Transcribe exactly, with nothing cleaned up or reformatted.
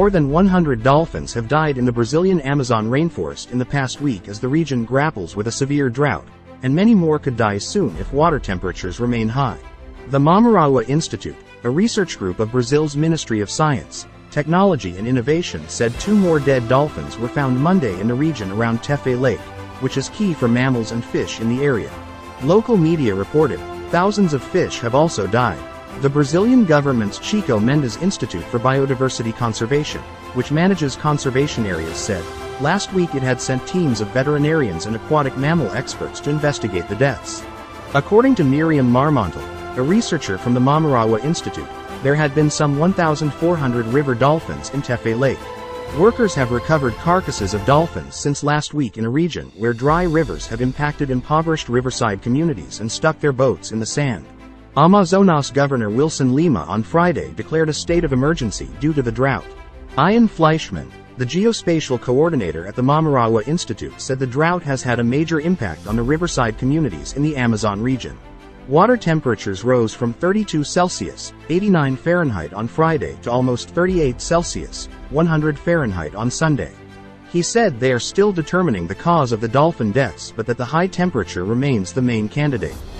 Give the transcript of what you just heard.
More than one hundred dolphins have died in the Brazilian Amazon rainforest in the past week as the region grapples with a severe drought, and many more could die soon if water temperatures remain high. The Mamaraua Institute, a research group of Brazil's Ministry of Science, Technology and Innovation, said two more dead dolphins were found Monday in the region around Tefé Lake, which is key for mammals and fish in the area. Local media reported, thousands of fish have also died. The Brazilian government's Chico Mendes Institute for Biodiversity Conservation, which manages conservation areas, said, last week it had sent teams of veterinarians and aquatic mammal experts to investigate the deaths. According to Miriam Marmontel, a researcher from the Mamaraua Institute, there had been some one thousand four hundred river dolphins in Tefé Lake. Workers have recovered carcasses of dolphins since last week in a region where dry rivers have impacted impoverished riverside communities and stuck their boats in the sand. Amazonas Governor Wilson Lima on Friday declared a state of emergency due to the drought. Ian Fleischman, the geospatial coordinator at the Mamaraua Institute, said the drought has had a major impact on the riverside communities in the Amazon region. Water temperatures rose from thirty-two Celsius, eighty-nine Fahrenheit on Friday to almost thirty-eight Celsius, one hundred Fahrenheit on Sunday. He said they are still determining the cause of the dolphin deaths, but that the high temperature remains the main candidate.